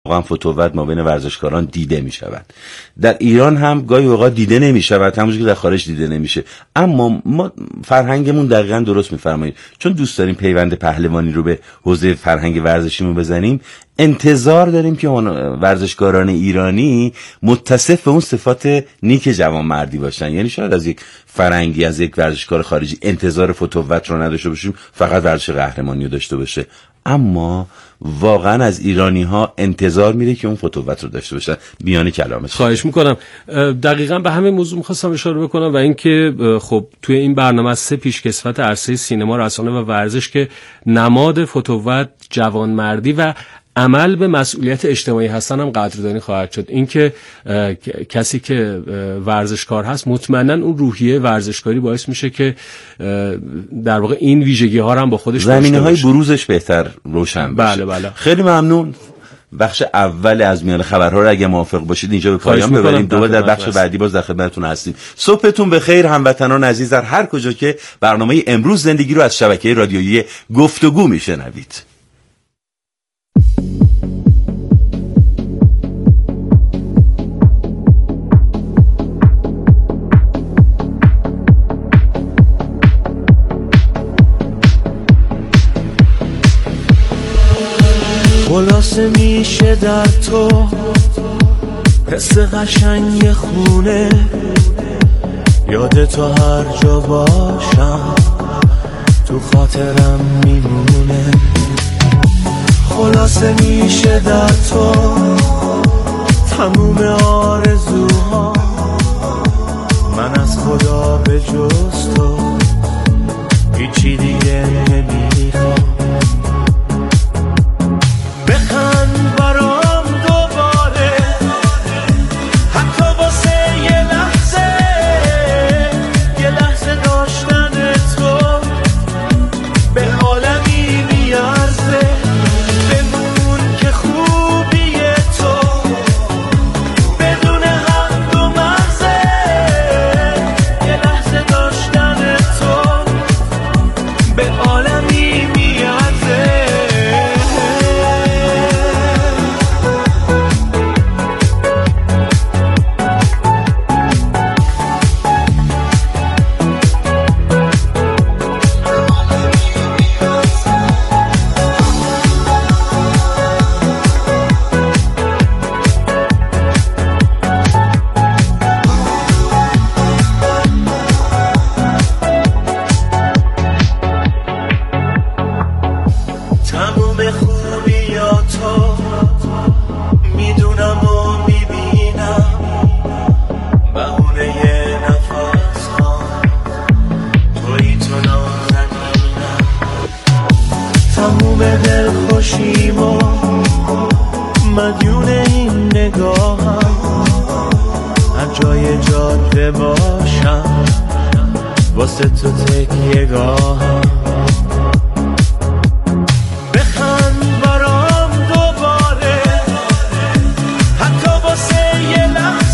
واقعا فتوت ما بین ورزشکاران دیده می شود. در ایران هم گاهی اوقات دیده نمی شود، همونجوری که در خارج دیده نمیشه. اما ما فرهنگمون دقیقاً درست میفرمایید، چون دوست داریم پیوند پهلوانی رو به حوزه فرهنگ ورزشیمون بزنیم، انتظار داریم که ورزشکاران ایرانی متصف به اون صفات نیک جوانمردی باشن. یعنی شاید از یک فرنگی، از یک ورزشکار خارجی انتظار فتوت رو نداشته باشیم، فقط ورزش قهرمانی رو داشته باشه. اما واقعا از ایرانی ها انتظار میره که اون فتوت رو داشته باشن. بیان کلامش. خواهش میکنم. دقیقاً به همین موضوع میخواستم اشاره بکنم و اینکه خب توی این برنامه 3 پیشکسوت عرصه سینما، رسانه و ورزش که نماد فتوت، جوانمردی و عمل به مسئولیت اجتماعی هستن هم قدردانی خواهد شد. اینکه کسی که ورزشکار هست مطمئنا اون روحیه ورزشکاری باعث میشه که در واقع این ویژگی ها هم با خودش زمینه‌های بروزش بهتر روشن بشه. بله. خیلی ممنون. بخش اول از میان خبرها رو اگه موافق باشید اینجا به پایان ببریم. دوباره در بخش بعدی باز در خدمتتون هستیم. صبحتون بخیر هموطنان عزیز در هر کجا که برنامه امروز زندگی رو از شبکه رادیویی گفتگو میشنوید. خلاصه میشه در تو حس قشنگ خونه، یاد تو هر جا باشم تو خاطرم میمونه. خلاصه میشه در تو تموم آرزوها، من از خدا به جز تو هیچی دیگه نمیخوام. بخند برام دوباره حتی واسه یه لحظه داشتن تو به عالمی میارزه. بمون که خوبی تو بدون حد و مغزه، یه لحظه داشتن تو به عالمی میارزه. مدیون این نگاهم هر جای جاده باشم واسه تو تکیه گاهم. بخند برام دوباره حتی واسه یه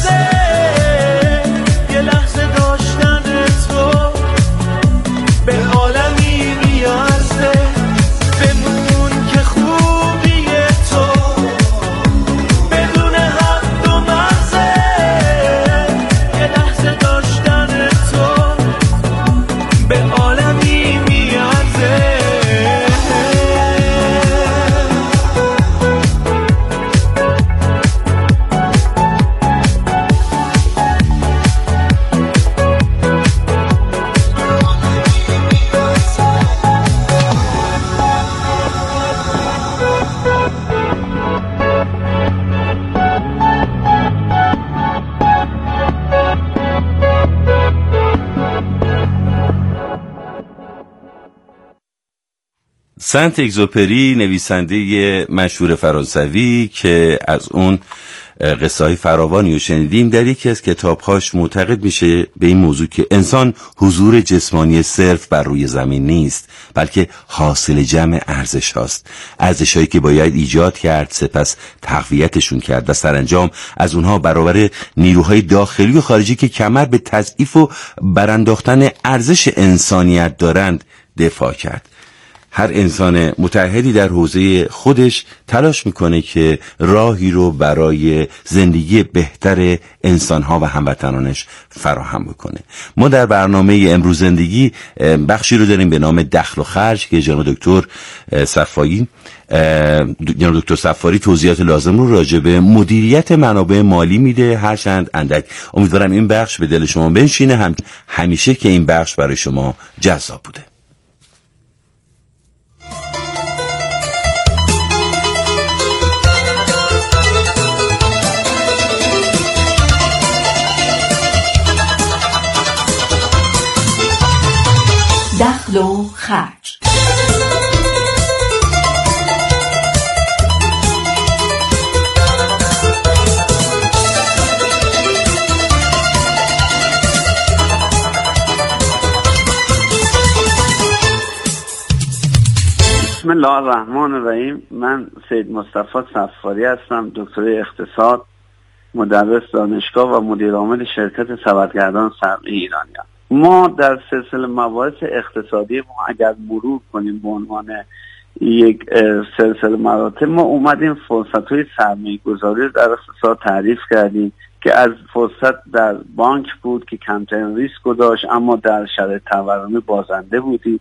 لحظه داشتن تو به عالمی میارزه. بمون که خوبی تو بدون حد و مغزه، یه لحظه داشتن تو به عالمی میارزه. سنت اگزوپری، نویسنده مشهور فرانسوی که از اون قصه‌های فراوانی رو شنیدیم، در یکی از کتاب‌هاش معتقد میشه به این موضوع که انسان حضور جسمانی صرف بر روی زمین نیست، بلکه حاصل جمع ارزش هاست. ارزش‌هایی که باید ایجاد کرد، سپس تقویتشون کرد و سرانجام از اونها برابر نیروهای داخلی و خارجی که کمر به تضعیف و برانداختن ارزش انسانیت دارند دفاع کرد. هر انسان متعهدی در حوزه خودش تلاش میکنه که راهی رو برای زندگی بهتر انسانها و هموطنانش فراهم بکنه. ما در برنامه امروز زندگی بخشی رو داریم به نام دخل و خرج که جناب دکتر صفاری توضیحات لازم رو راجع به مدیریت منابع مالی میده، هرچند اندک. امیدوارم این بخش به دل شما بنشینه، همیشه که این بخش برای شما جذاب بوده. دخل و خرج. بسم الله الرحمن الرحیم. من سید مصطفی صفاری هستم، دکترای اقتصاد، مدرس دانشگاه و مدیر عامل شرکت سبدگردان سرمایه ایرانیان. ما در سلسله مباحث اقتصادی ما اگر مرور کنیم به عنوان یک سلسله مراتب، ما اومدیم فرصت‌های سرمایه گذاری در اقتصاد تعریف کردیم که از فرصت در بانک بود که کمترین ریسک رو داشت اما در شرایط تورمی بازنده بودید.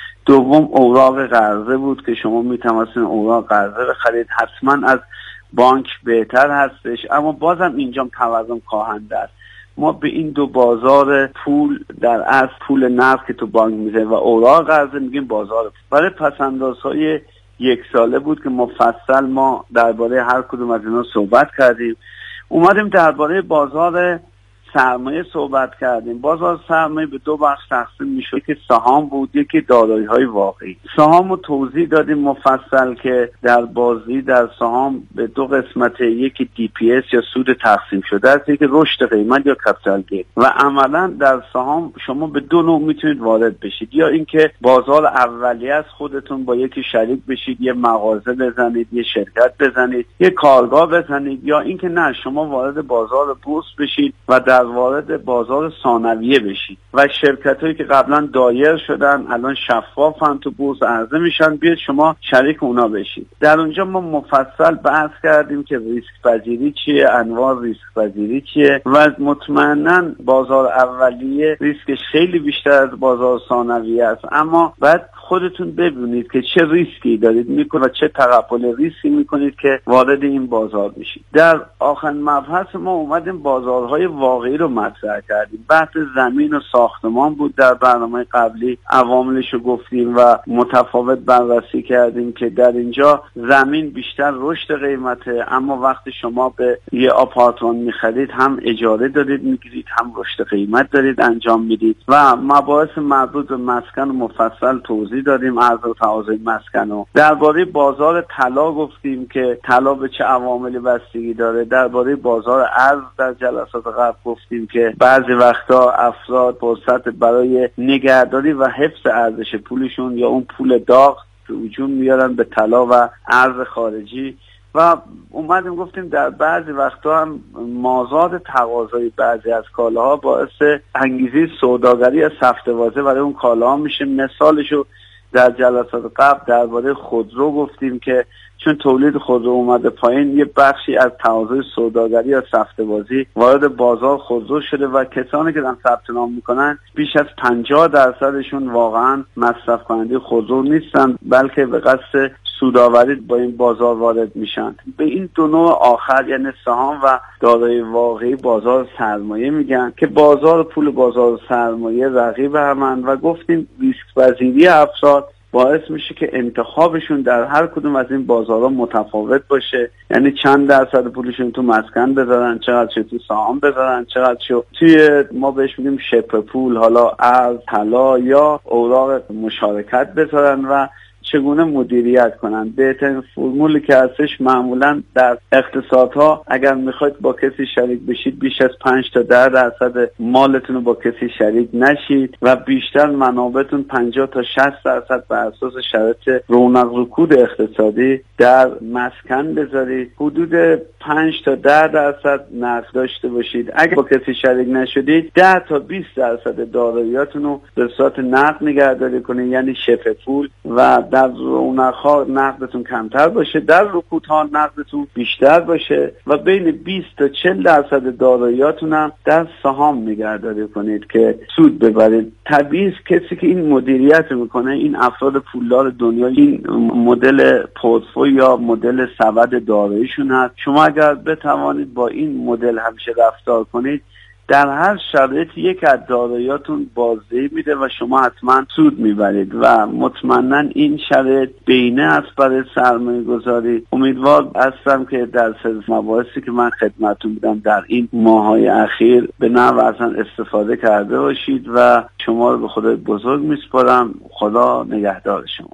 دوم اوراق قرضه بود که شما میتونستید اوراق قرضه بخرید، حتما از بانک بهتر هستش اما بازم اینجا تورم کاهنده است. ما به این دو بازار پول در اصل پول نقد که تو بانک میذاره و اوراق قرضه میگیم بازار پول. برای پس‌اندازهای یک ساله بود که مفصل ما درباره هر کدوم از اینا صحبت کردیم. اومدیم درباره بازار سرمایه صحبت کردیم. بازار سرمایه به دو بخش تقسیم میشه که سهام بود، یکی دارایی‌های واقعی. سهام رو توضیح دادیم مفصل که در بازی در سهام به دو قسمت، یکی DPS یا سود تقسیم شده است، یکی رشد قیمت یا کپیتال گین. و عملا در سهام شما به دو نوع میتونید وارد بشید، یا اینکه بازار اولیه از خودتون با یکی شریک بشید، یه مغازه بزنید، یه شرکت بزنید، یه کارگاه بزنید، یا اینکه نه شما وارد بازار بورس بشید و در وارد بازار ثانویه بشید و شرکتایی که قبلا دایر شدن الان شفافن تو بورس عرضه میشن، بیاید شما شریک اونا بشید. در اونجا ما مفصل بحث کردیم که ریسک پذیری چیه، انواع ریسک پذیری چیه و مطمئنا بازار اولیه ریسکش خیلی بیشتر از بازار ثانویه است، اما بعد خودتون ببینید که چه ریسکی دارید میکنید و چه تقبل ریسکی میکنید که وارد این بازار میشید. در آخرین مبحث ما اومدیم بازارهای واقعی رو مطرح کردیم. بحث زمین و ساختمان بود، در برنامه قبلی عواملش رو گفتیم و متفاوت بررسی کردیم که در اینجا زمین بیشتر رشد قیمته، اما وقتی شما به یه آپارتمان میخرید هم اجاره دارید میگیرید هم رشد قیمت دارید انجام میدید. و مباحث مربوط به مسکن مفصل توضیح دادیم، عرضه و تقاضای مسکن رو. درباره بازار طلا گفتیم که طلا به چه عواملی بستگی داره. درباره بازار ارز در جلسات قبل گفتیم که بعضی وقتا افراد فرصت برای نگهداری و حفظ ارزش پولشون یا اون پول داغ هجوم میارن به طلا و ارز خارجی. و اومدیم گفتیم در بعضی وقتا هم مازاد تقاضای بعضی از کالاها باعث انگیزه سوداگری یا سفته‌بازی برای اون کالاها میشه. مثالشو در جلسات قبل درباره خودرو گفتیم که چون تولید خودرو اومده پایین، یه بخشی از تقاضای سوداگری یا سفته‌بازی وارد بازار خودرو شده و کسانی که دارن ثبت نام میکنن بیش از 50%شون واقعا مصرف کننده خودرو نیستن، بلکه به قصد سودآوری با این بازار وارد میشن. به این دو نوع آخر یعنی سهام و دارایی واقعی بازار سرمایه میگن که بازار پول بازار سرمایه رقیب همن و گفتیم ریسک پذیری افراد باعث میشه که انتخابشون در هر کدوم از این بازارها متفاوت باشه، یعنی چند درصد پولشون تو مسکن بذارن، چقدر تو سهام بذارن، چقدر توی ما بهش میگیم شبه پول، حالا ارز، طلا یا اوراق مشارکت بذارن و چگونه مدیریت کنن. بهترین فرمولی که هستش معمولا در اقتصادها اگر میخواید با کسی شریک بشید بیش از 5 تا 10% مالتون رو با کسی شریک نشید و بیشتر منابعتون 50 تا 60% بر اساس شرایط رونق رکود اقتصادی در مسکن بذارید. حدود 5 تا 10% نقد داشته باشید. اگر با کسی شریک نشدید 10 تا 20% داراییاتون رو به صورت نقد نگهداری کنید، یعنی شبه پول، و در رونق‌ها نقدتون کمتر باشه، در رکودها نقدتون بیشتر باشه و بین 20 تا 40% داراییاتون هم در سهام نگهداری کنید که سود ببرید. طبیعی است کسی که این مدیریت میکنه، این افراد پولدار دنیا، این مدل پورتفوی یا مدل سبد داراییشون هست. شما اگر بتوانید با این مدل همیشه رفتار کنید، در هر شرایط یک از داراییاتون بازدهی میده و شما حتما سود میبرید و مطمئنا این شرایط بینه است برای سرمایه گذاری. امیدوار هستم که در سلسله مباحثی که من خدمتتون میدم در این ماه‌های اخیر به نحو احسن استفاده کرده باشید و شما رو به خدای بزرگ میسپارم. خدا نگهدار شما.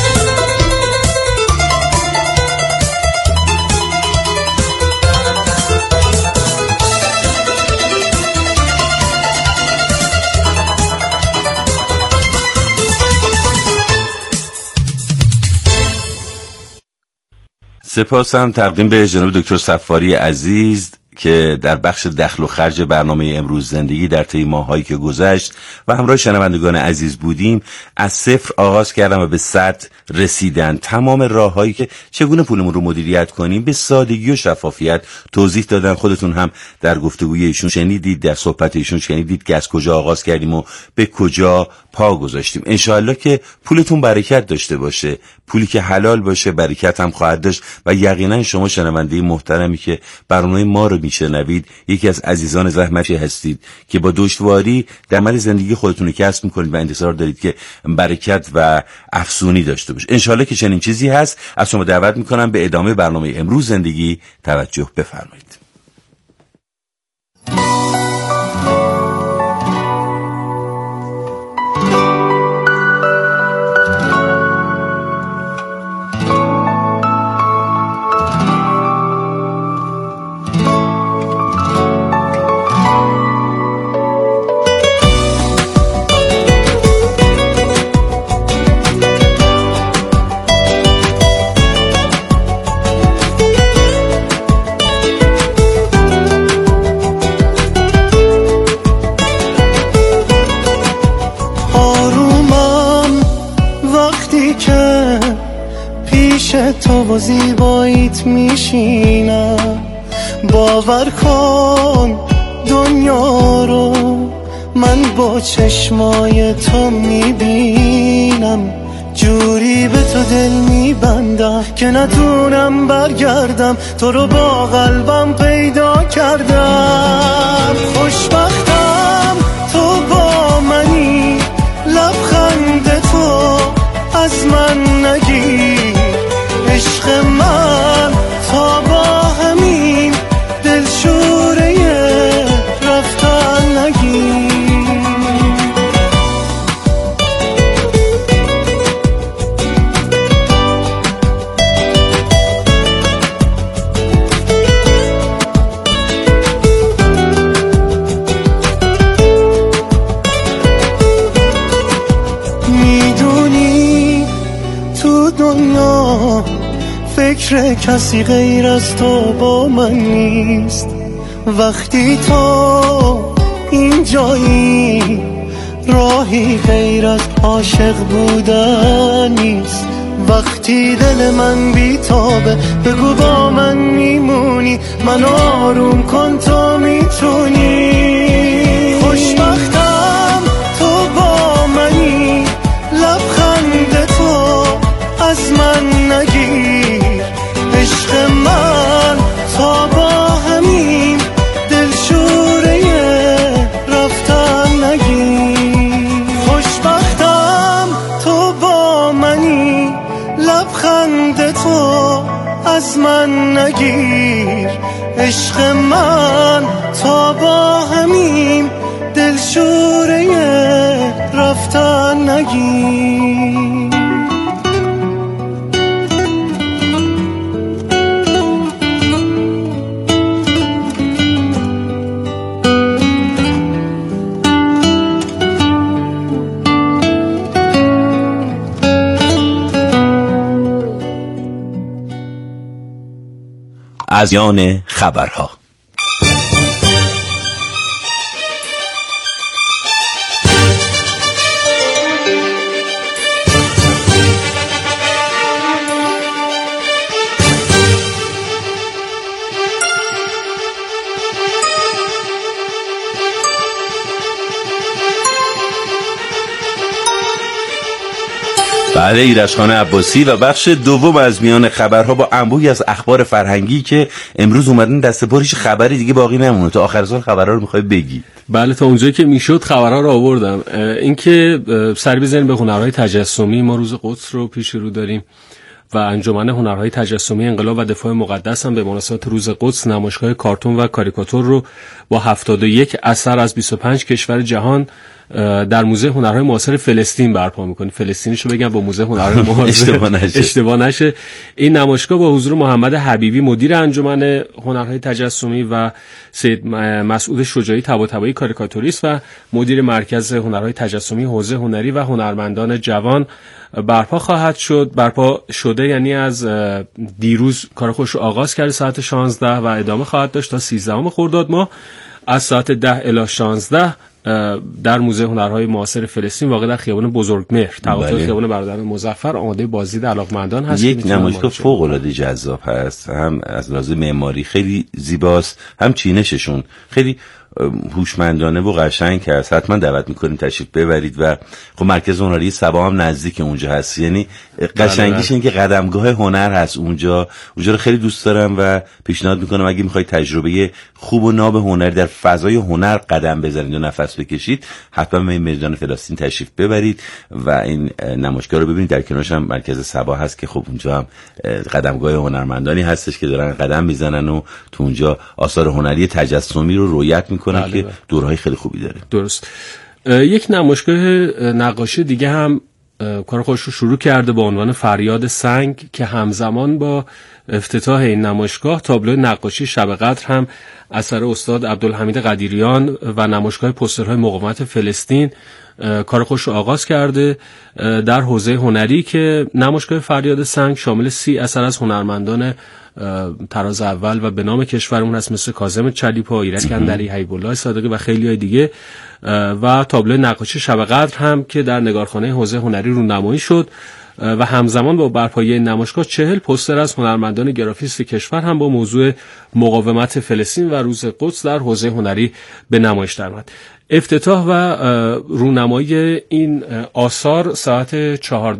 سپاسم تقدیم به جناب دکتر صفاری عزیز که در بخش دخل و خرج برنامه امروز زندگی در طی ماهایی که گذشت و همراه شنوندگان عزیز بودیم. از صفر آغاز کردم و به 100 رسیدن. تمام راههایی که چگونه پولمون رو مدیریت کنیم به سادگی و شفافیت توضیح دادن. خودتون هم در گفتگوی ایشون شنیدید، در صحبت ایشون شنیدید که از کجا آغاز کردیم و به کجا پا گذاشتیم. انشاءالله که پولتون برکت داشته باشه، پولی که حلال باشه برکت هم خواهد داشت و یقینا شما شنونده محترمی که برنامه ما رو میشنوید یکی از عزیزان زحمتی هستید که با دشواری در عمل زندگی خودتون رو کسب میکنید و انتظار دارید که برکت و افزونی داشته باشه. انشالله که چنین چیزی هست. از شما دعوت میکنم به ادامه برنامه امروز زندگی توجه بفرمایید. تو و زیباییت میشینم، باور کن دنیا رو من با چشمای تو میبینم، جوری به تو دل میبندم که نتونم برگردم، تو رو با قلبم پیدا کردم. خوشبختم تو با منی، لبخند تو از من نگیر، عشق من تا با همین دلشوره رفتن نگیر. میدونی تو دنیا فکر کسی غیر از تو با من نیست، وقتی تو اینجایی راهی غیر از عاشق بودن نیست. وقتی دل من بیتابه بگو با من میمونی، من آروم کن تو میتونی. خوشبختم تو با منی، لبخند تو از من نگیر، عشق من تا با همین دلشوره رفتن نگیر. خوشبختم تو با منی، لبخند تو از من نگیر، عشق من تا با همین دلشوره رفتن نگیر. از یان خبرها. بله، ایرجخان عباسی و بخش دوم از میان خبرها با انبوهی از اخبار فرهنگی که امروز اومدن دست پر، هیچ خبری دیگه باقی نمونه. تا آخر سال خبرها رو میخوای بگی؟ بله، تا اونجایی که میشد خبرها رو آوردم. اینکه سر بزنیم به هنرهای تجسمی، ما روز قدس رو پیش رو داریم و انجمن هنرهای تجسمی انقلاب و دفاع مقدس هم به مناسبت روز قدس نمایشگاه کارتون و کاریکاتور رو با 71 اثر از 25 کشور جهان در موزه هنرهای معاصر فلسطین برپا می‌کنه. فلسطینیشو بگم با موزه هنرهای معاصر اشتباه نشه. این نمایشگاه با حضور محمد حبیبی مدیر انجمن هنرهای تجسمی و سید مسعود شجاعی طباطبایی کاریکاتوریست و مدیر مرکز هنرهای تجسمی حوزه هنری و هنرمندان جوان برپا خواهد شد. برپا شده یعنی از دیروز کار خودش رو آغاز کرده ساعت 16 و ادامه خواهد داشت تا 13 خرداد ماه از ساعت 10 الی 16 در موزه هنرهای معاصر فلسطین واقع در خیابان بزرگمهر تقاطع خیابان برادران مظفر آماده بازدید علاقمندان هست. یک نمایشگاه فوق العاده جذاب هست، هم از لحاظ معماری خیلی زیباست، هم چینششون خیلی هوشمندانه و قشنگ هست. حتما دعوت میکنیم تشریف ببرید و خب مرکز هنری سبا هم نزدیک اونجا هست، یعنی قشنگیش این که قدمگاه هنر هست اونجا رو خیلی دوست دارم و پیشنهاد میکنم اگه میخواید تجربه خوب و ناب هنری در فضای هنر قدم بزنید و نفس بکشید، حتما به میدان فلسطین تشریف ببرید و این نمایشگاه رو ببینید. در کنارش هم مرکز سبا هست که خب اونجا هم قدمگاه هنرمندانی هستش که دارن قدم میزنن و تو اونجا آثار هنری تجسمی رو رویت میکنن که دورهای خیلی خوبی داره. درست. یک نمایشگاه نقاشی دیگه هم کار خودش رو شروع کرده با عنوان فریاد سنگ که همزمان با افتتاح این نمایشگاه تابلو نقاشی شب قدر هم اثر استاد عبدالحمید قدیریان و نمایشگاه پوسترهای مقاومت فلسطین کار خودش رو آغاز کرده در حوزه هنری که نمایشگاه فریاد سنگ شامل 30 اثر از هنرمندان طراز اول و به نام کشورمون هست، مثل کاظم چلیپا، ایرج کندری، حبیب الله صادقی و خیلی های دیگه و تابلو نقاشی شب قدر هم که در نگارخانه حوزه هنری رونمایی شد و همزمان با برپایی نمایشگاه 40 پوستر از هنرمندان گرافیست کشور هم با موضوع مقاومت فلسطین و روز قدس در حوزه هنری به نمایش درآمد. افتتاح و رونمایی این آثار ساعت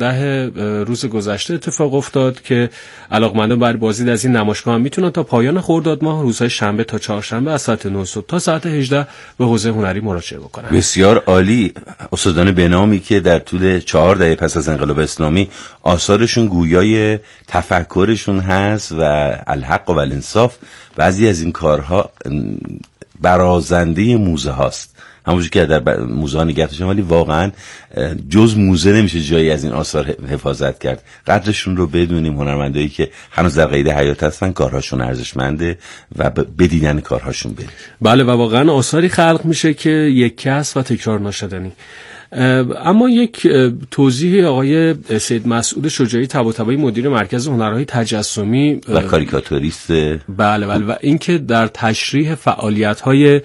14 روز گذشته اتفاق افتاد که علاقمندان برای بازدید از این نمایشگاه هم میتونن تا پایان خرداد ماه روزهای شنبه تا چهارشنبه از ساعت 9 صبح تا ساعت 18 به حوزه هنری مراجعه بکنن. بسیار عالی. استادان بنامی که در طول 4 دهه پس از انقلاب اسلامی آثارشون گویای تفکرشون هست و الحق و الانصاف، بعضی از این کارها برازنده موزه هاست، همونجور که در موزه ها نگه داشتن، ولی واقعا جز موزه نمیشه جایی از این آثار حفاظت کرد. قدرشون رو بدونیم. هنرمندایی که هنوز در قید حیات هستن کارهاشون ارزشمنده و به دیدن کارهاشون برید. بله و واقعا آثاری خلق میشه که یک کس و تکرار نشدنی. اما یک توضیح آقای سید مسعود شجاعی طباطبایی مدیر مرکز هنرهای تجسمی و کاریکاتوریست، بله و اینکه در تشریح فعالیت‌های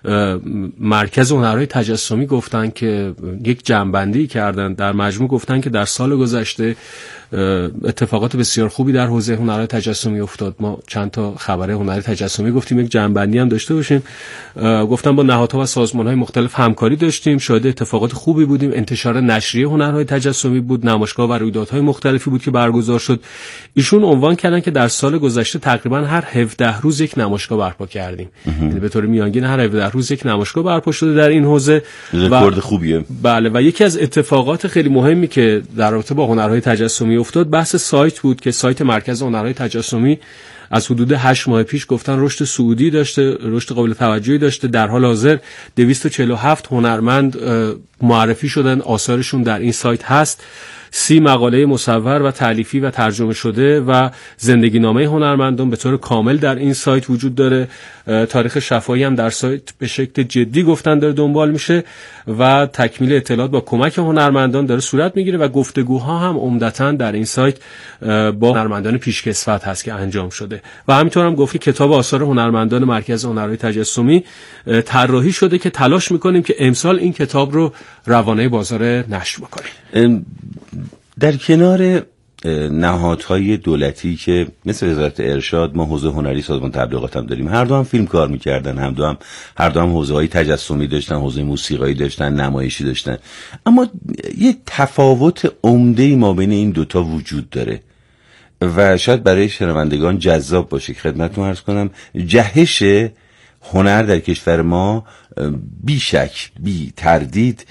مرکز هنرهای تجسمی گفتن که یک جمع‌بندی کردن، در مجموع گفتن که در سال گذشته اتفاقات بسیار خوبی در حوزه هنرهای تجسمی افتاد. ما چند تا خبر هنری تجسمی گفتیم، یک جمع‌بندی هم داشته باشیم. گفتن با نهادها و سازمان‌های مختلف همکاری داشتیم، شاهد اتفاقات خوبی بودیم. انتشار نشریه هنرهای تجسمی بود، نمایشگاه و رویدادهای مختلفی بود که برگزار شد. ایشون عنوان کردن که در سال گذشته تقریبا هر 17 روز یک نمایشگاه برپا کردیم، یعنی به طور میانگین هر 17 روز یک نمایشگاه برپا شده در این حوزه. رکورد خوبیه. بله و یکی از اتفاقات خیلی مهمی که در رابطه با هنرهای تجسمی افتاد بحث سایت بود که سایت مرکز هنرهای تجسمی از حدود 8 ماه پیش گفتن رشد صعودی داشته، رشد قابل توجهی داشته. در حال حاضر 247 هنرمند معرفی شدن، آثارشون در این سایت هست. 30 مقاله مصور و تالیفی و ترجمه شده و زندگی نامه هنرمندان به طور کامل در این سایت وجود داره. تاریخ شفاهی هم در سایت به شکل جدی گفتن داره دنبال میشه و تکمیل اطلاعات با کمک هنرمندان داره صورت میگیره و گفتگوها هم عمدتاً در این سایت با هنرمندان پیشکسوت هست که انجام شده. و همینطور هم گفتی کتاب آثار هنرمندان مرکز هنرهای تجسمی طراحی شده که تلاش میکنیم که امسال این کتاب رو روانه بازار نشر بکنیم. در کنار نهادهای دولتی که مثل وزارت ارشاد، ما حوزه هنری سازمان تبلیغات هم داریم، هر دو هم فیلم کار میکردن، هر دو هم حوزه های تجسمی داشتن، حوزه موسیقایی داشتن، نمایشی داشتن. اما یه تفاوت عمده ما بین این دوتا وجود داره و شاید برای شنوندگان جذاب باشه که خدمتتون عرض کنم. جهش هنر در کشور ما بی شک بی تردید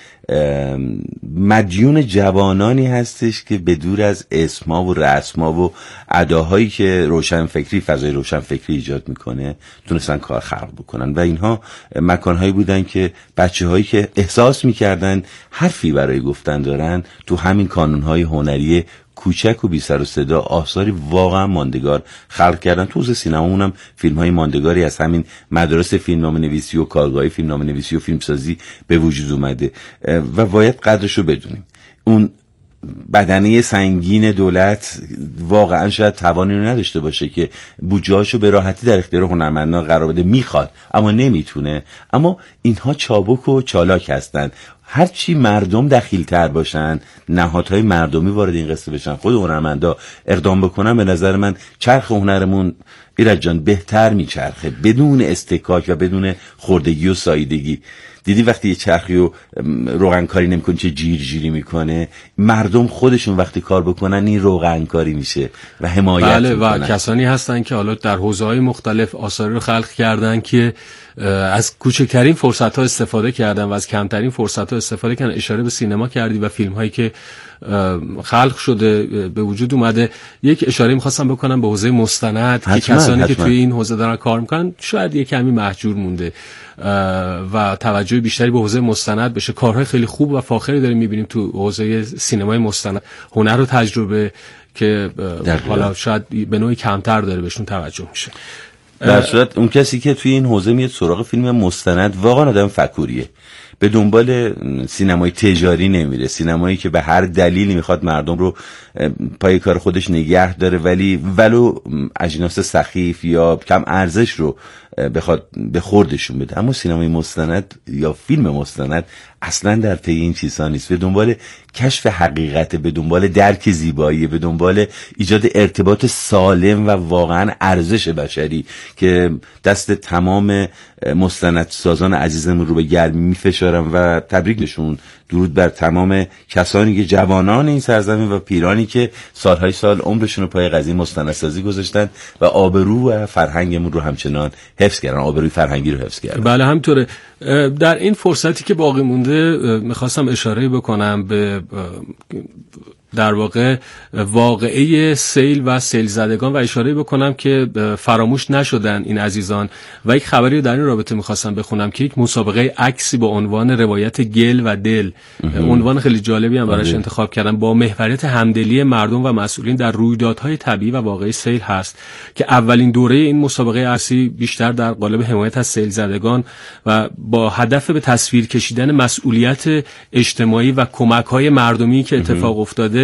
مدیون جوانانی هستش که به دور از اسما و رسما و اداهایی که روشنفکری، فضای روشنفکری ایجاد میکنه، تونستن کار خلق بکنن و اینها مکانهایی بودن که بچه‌هایی که احساس میکردن حرفی برای گفتن دارن تو همین کانونهای هنری کوچک و بی سر و صدا آثاری واقعا ماندگار خلق کردن. تو حوزه سینمامون هم فیلم‌های ماندگاری از همین مدارس فیلمنامه‌نویسی و کارگاهی فیلمنامه‌نویسی و فیلمسازی به وجود اومده و باید قدرشو بدونیم. اون بدنه سنگین دولت واقعا شاید توانی رو نداشته باشه که بودجه‌اشو به راحتی در اختیار هنرمندان قرار بده، میخواد اما نمیتونه. اما اینها چابک و چالاک هستن. هرچی مردم دخیل‌تر باشن، نهادهای مردمی وارد این قصه بشن، خود هنرمندا اقدام بکنن، به نظر من چرخ هنرمون ایرج جان بهتر میچرخه، بدون استکاک و بدون خوردگی و ساییدگی. دیدی وقتی یه چرخی رو روغنکاری نمی‌کنه چه جیری میکنه؟ مردم خودشون وقتی کار بکنن این روغنکاری میشه و حمایت بله میکنن. و کسانی هستن که حالا در حوزه‌های مختلف آثاری رو خلق کردن که از کوچکترین فرصت‌ها استفاده کردن و از کمترین فرصت‌ها استفاده کردن. اشاره به سینما کردی و فیلم‌هایی که خلق شده به وجود اومده. یک اشاره می‌خواستم بکنم به حوزه مستند که کسانی که توی این حوزه دارن کار می‌کنن شاید یک کمی محجور مونده و توجه بیشتری به حوزه مستند بشه. کارهای خیلی خوب و فاخری داریم می‌بینیم تو حوزه سینمای مستند، هنر و تجربه که حالا شاید به نوعی کمتر داره بهشون توجه میشه. در صورت اون کسی که توی این حوزه میاد سراغ فیلم مستند واقعا آدم فکوریه، به دنبال سینمای تجاری نمیره، سینمایی که به هر دلیلی میخواد مردم رو پای کار خودش نگه داره ولو اجناس سخیف یا کم ارزش رو بخواد به خوردشون بده. اما سینمای مستند یا فیلم مستند اصلا در طی این چیزا نیست، به دنبال کشف حقیقت، به دنبال درک زیبایی، به دنبال ایجاد ارتباط سالم و واقعا ارزش بشری که دست تمام مستندسازان عزیزمون رو به گرمی میفشارم و تبریک بهشون. درود بر تمام کسانی که جوانان این سرزمین و پیرانی که سالهای سال عمرشون رو پای قضیه مستندسازی گذاشتن و آبرو و فرهنگمون رو همچنان حفظ کردن، آبروی فرهنگی رو حفظ کردن. بله همینطوره. در این فرصتی که باقی مونده میخواستم اشاره بکنم به در واقع واقعه سیل و سیل زدگان و اشاره بکنم که فراموش نشدن این عزیزان و یک خبری رو در این رابطه میخواستم بخونم که یک مسابقه عکسی با عنوان روایت گل و دل، عنوان خیلی جالبی هم براش انتخاب کردم، با محوریت همدلی مردم و مسئولین در رویدادهای طبیعی و واقعی سیل هست که اولین دوره این مسابقه عکسی بیشتر در قالب حمایت از سیل زدگان و با هدف به تصویر کشیدن مسئولیت اجتماعی و کمک‌های مردمی که اتفاق افتاده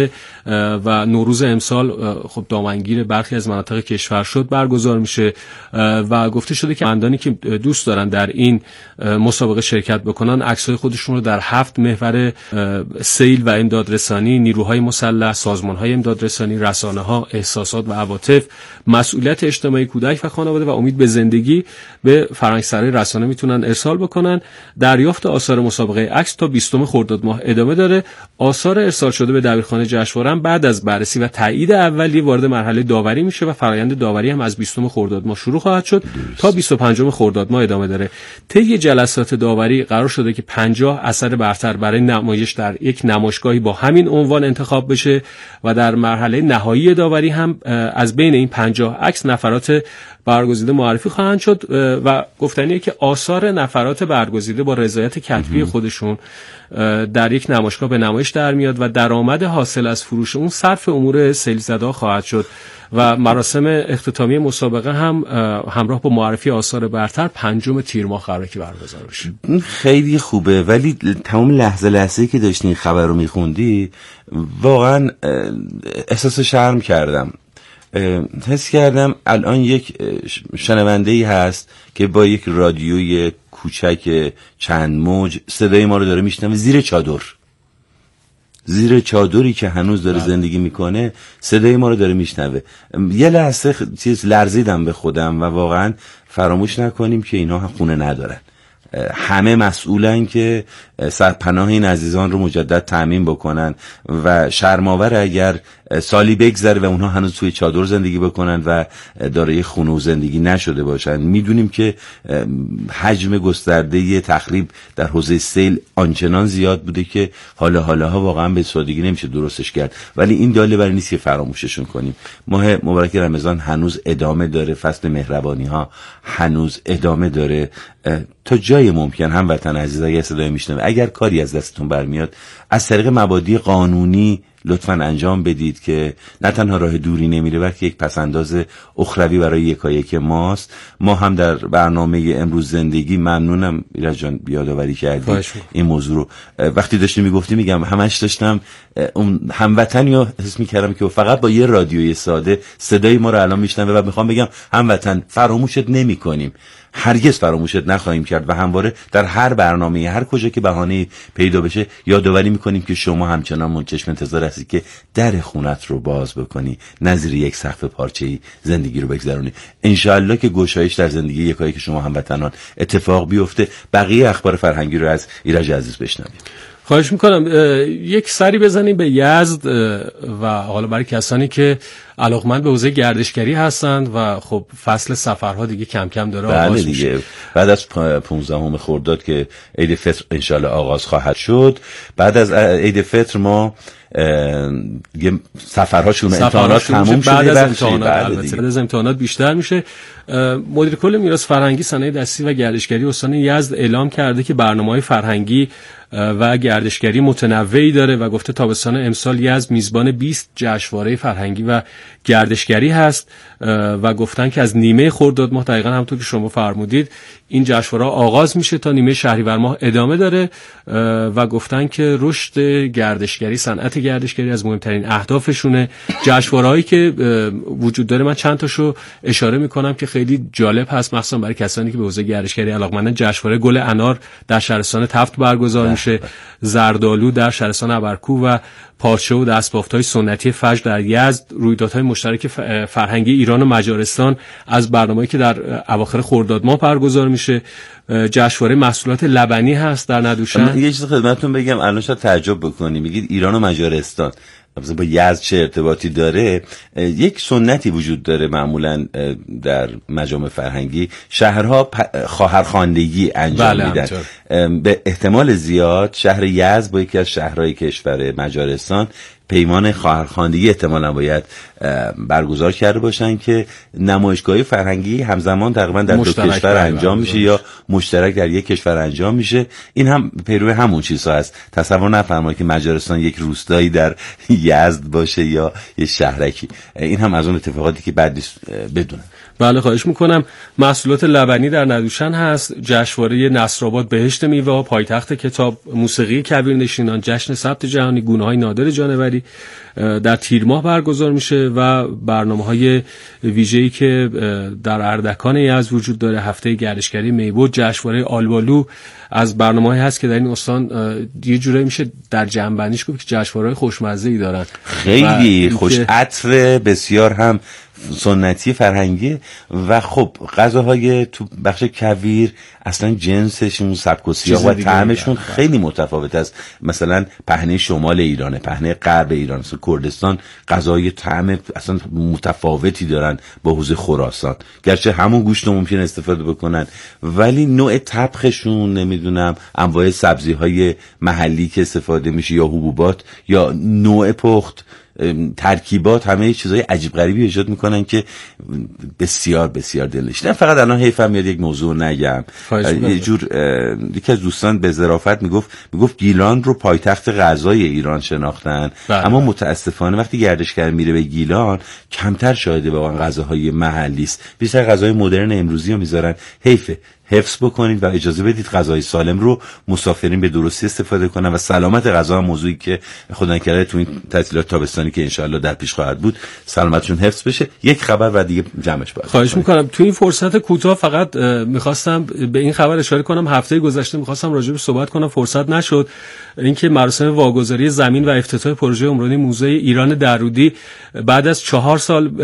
و نوروز امسال خب دامنگیر برخی از مناطق کشور شد برگزار میشه و گفته شده که مندانی که دوست دارن در این مسابقه شرکت بکنن عکس‌های خودشون رو در 7 محور سیل و امدادرسانی، نیروهای مسلح، سازمان‌های امدادرسانی، رسانه‌ها، احساسات و عواطف، مسئولیت اجتماعی کودک و خانواده و امید به زندگی به فرهنگسرای رسانه میتونن ارسال بکنن. دریافت آثار مسابقه عکس تا 20 خرداد ماه ادامه داره. آثار ارسال شده به دبیرخانه جشنواره بعد از بررسی و تایید اولیه وارد مرحله داوری میشه و فرآیند داوری هم از 20 خرداد ماه شروع خواهد شد تا 25 خرداد ماه ادامه داره. طی جلسات داوری قرار شده که 50 اثر برتر برای نمایش در یک نمایشگاهی با همین عنوان انتخاب بشه و در مرحله نهایی داوری هم از بین این 50 عکس نفرات برگزیده معرفی خواهند شد و گفتنیه که آثار نفرات برگزیده با رضایت کتبی خودشون در یک نمایشگاه به نمایش در میاد و درآمد حاصل از فروش اون صرف امور سیل زده خواهد شد و مراسم اختتامی مسابقه هم همراه با معرفی آثار برتر 5 تیر ماه قراره که برگزار بشه. خیلی خوبه، ولی تمام لحظه‌ای که داشتی این خبر رو میخوندی واقعا احساس شرم کردم. حس کردم الان یک شنونده‌ای هست که با یک رادیوی کوچک چند موج صدای ما رو داره میشنوه زیر چادر. زیر چادری که هنوز داره زندگی میکنه صدای ما رو داره میشنوه. یه لحظه لرزیدم به خودم و واقعا فراموش نکنیم که اینا خونه ندارن. همه مسئولن که سرپناه این عزیزان رو مجدد تأمین بکنن و شرم‌آور اگر سالی بگذره و اونها هنوز توی چادر زندگی بکنن و دارای خونه و زندگی نشده باشن. میدونیم که حجم گسترده تخریب در حوزه سیل آنچنان زیاد بوده که حالا واقعا به سادگی نمیشه درستش کرد، ولی این دلیل بر نیست که فراموششون کنیم. ماه مبارک رمضان هنوز ادامه داره، فصل مهربانی ها هنوز ادامه داره. تا جای ممکن هموطن عزیز اگر صدای میشنوه، اگر کاری از دستتون برمیاد از طریق مبادی قانونی لطفاً انجام بدید که نه تنها راه دوری نمیره بلکه یک پسنداز اخروی برای یکایک ماست. ما هم در برنامه امروز زندگی ممنونم ایرج جان یادآوری کردی این موضوع رو. وقتی داشتی میگفتی میگم همش داشتم اون هموطنی رو حس میکردم که فقط با یه رادیوی ساده صدای ما رو الان میشنوه و میخوام بگم هموطن فراموشت نمیکنیم، هرگز فراموشت نخواهیم کرد و همواره در هر برنامه هر کجا که بهانه پیدا بشه یادآوری میکنیم که شما همچنان منتظر انتظار هستی که در خونت رو باز بکنی، نظیر یک سقف پارچه‌ای زندگی رو بگذرونی. انشالله که گشایش در زندگی یکایی که شما هموطنان اتفاق بیفته. بقیه اخبار فرهنگی رو از ایرج عزیز بشنویم. خواهش میکنم یک سری بزنیم به یزد و حالا برای کسانی که علاقمند به حوزه گردشگری هستند و خب فصل سفرها دیگه کم کم داره آغاز میشه. بعد از 15 خرداد که عید فطر انشالله آغاز خواهد شد، بعد از عید فطر ما سفرهاشون امتحانات تموم شده، بعد از امتحانات بیشتر میشه. مدیر کل میراث فرهنگی صنایع دستی و گردشگری استان یزد اعلام کرده که برنامه‌های فرهنگی و گردشگری متنوعی داره و گفته تابستان امسال یزد میزبان 20 جشنواره فرهنگی و گردشگری هست و گفتن که از نیمه خرداد ماه دقیقاً همونطور که شما فرمودید این جشنواره آغاز میشه تا نیمه شهریور ماه ادامه داره و گفتن که رشد گردشگری، صنعت گردشگری از مهمترین اهدافشونه. جشنواره‌هایی که وجود داره من چند تاشو اشاره میکنم که خیلی جالب هست، مخصوصا برای کسانی که به حوزه گردشگری علاقه‌مندن. جشنواره گل انار در شهرستان تفت برگزار میشه، زردآلو در شهرستان ابرکوه و پارچه و دستبافت‌های سنتی فجر در یزد. رویدادهای مشترک فرهنگی ایران و مجارستان از برنامه‌ای که در اواخر خرداد ماه برگزار میشه. جشنواره محصولات لبنی هست در ندوشن. یه چیز خدمتتون بگم، الان شاید تعجب بکنی، میگید ایران و مجارستان با یزد چه ارتباطی داره؟ یک سنتی وجود داره معمولا در مجامع فرهنگی، شهرها خواهرخواندگی انجام میدن. به احتمال زیاد شهر یزد با یکی از شهرهای کشور مجارستان پیمان خواهرخواندگی احتمالاً باید برگزار کرده باشن که نمایشگاهی فرهنگی همزمان تقریبا در دو کشور انجام میشه یا مشترک در یک کشور انجام میشه. این هم پیرو همون چیزها است. تصور نفرمایید که مجارستان یک روستایی در یزد باشه یا یه شهرکی. این هم از اون اتفاقاتی که بعد بدونن. بله خواهش میکنم. محصولات لبنی در ندوشن هست. جشنواره نصرآباد بهشت میوه، پایتخت کتاب، موسیقی کویرنشینان، جشن ثبت جهانی گونه‌های نادر جانوری در تیر ماه برگزار میشه و برنامه‌های ویژه‌ای که در اردکان یزد وجود داره، هفته گردشگری میبود، جشنواره آلبالو از برنامه‌ای هست که در این استان یه جورایی میشه در جنبندیش گفت که جشنواره‌های خوشمزه‌ای دارن، خیلی خوش عطر، بسیار هم سنتی فرهنگی و خب غذاهای تو بخش کویر اصلا جنسشون، سبک و سیاق و طعمشون خیلی متفاوت است. مثلا پهنه شمال ایرانه، پهنه غرب ایران، مثلا کردستان غذای طعم اصلا متفاوتی دارن با حوزه خراسان، گرچه همون گوشت رو ممکن استفاده بکنن ولی نوع طبخشون، نمیدونم انواع سبزی‌های محلی که استفاده میشه یا حبوبات یا نوع پخت، ترکیبات، همه چیزای عجیب غریبی ایجاد میکنن که بسیار بسیار دلنشین. فقط الان حیفم میاد یک موضوع نگم. یه جور یکی از دوستان به ظرافت میگفت گیلان رو پایتخت غذای ایران شناختن. اما متاسفانه وقتی گردشگر میره به گیلان کمتر شاهد واقعا غذاهای محلی است، بیشتر غذای مدرن امروزی رو میذارن. حیفه حفظ بکنید و اجازه بدید غذای سالم رو مسافرین به درستی استفاده کنن و سلامت غذا هم موضوعی که خدا نکرده تو این تعطیلات تابستانی که انشالله در پیش خواهد بود سلامتشون حفظ بشه. یک خبر و دیگه جمعش باید. خواهش میکنم تو این فرصت کوتاه فقط میخواستم به این خبر اشاره کنم. هفته گذشته میخواستم راجع به صحبت کنم، فرصت نشد. اینکه مراسم واگذاری زمین و افتتاح پروژه عمرانی موزه ایران درودی بعد از 4 سال